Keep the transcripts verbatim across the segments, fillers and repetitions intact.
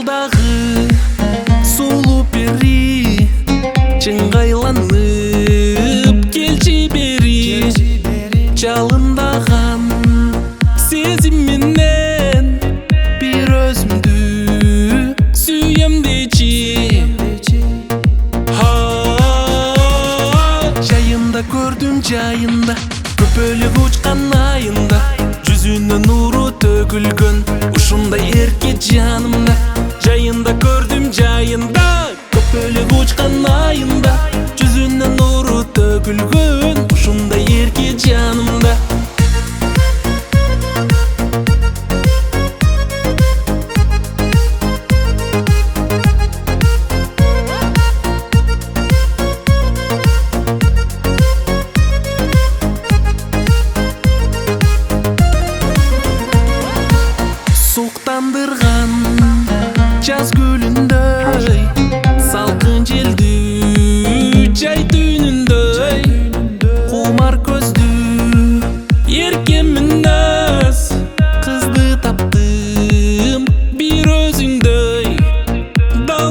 жайымдағы сұлу пери, чыңғайланып келші бері, жалындаған сезімменен бір өзімді сүйем дечи. Жайында көрдім жайында, көпөлік ұчқан айында, жүзінен нұры төгілген ушундай ерке жанымда. Жайында көрдім жайында, көпөлік ұчқан айында, жүзінен нұры төгілген ушундай ерке жанымда. Суықтандырған жаз гүліндей, салқын желді жай түніндей, құмар көзді ерке мінез қызды таптым бір өзіңдей, дал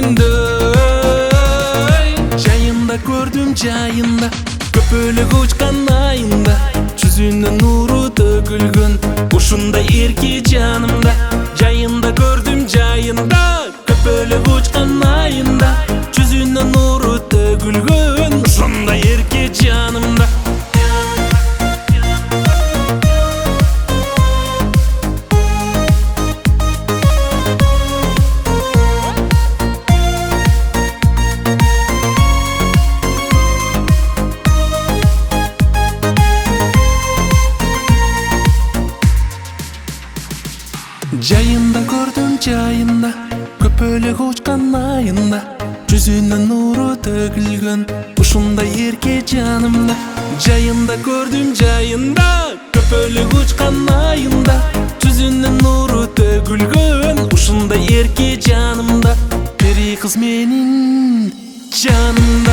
өзіңдей. Жайында көрдім жайында, көпөлік ұчқан айында, жүзінен нұры төгілген ушундай ерке жанымда. Жайында көрдім жайында, көпөлік ұчқан айында, жүзінен нұры төгілген ушундай ерке жанымда. Жайында көрдім жайында, көпөлік ұчқан айында, жүзінен нұры төгілген ушундай ерке жанымда. Жайында көрдім жайында, көпөлік ұчқан айында, жүзінен нұры төгілген ушундай ерке жанымда. Пери кыз менин жанымда.